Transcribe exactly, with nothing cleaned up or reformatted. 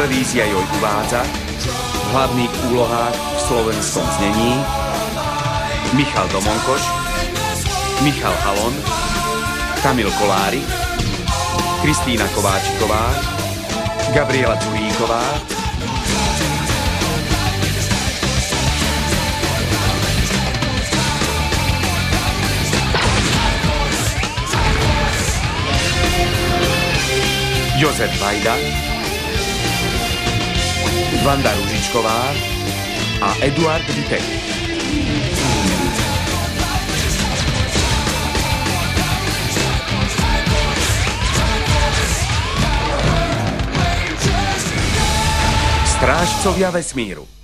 Televízia Joj uvádza v hlavných úlohách v slovenskom znení Michal Domonkoš, Michal Halon, Kamil Kolárik, Kristýna Kováčiková, Gabriela Zulíková, Jozef Vajda, Vanda Ružičková a Eduard Vitek. Strážcovia vesmíru.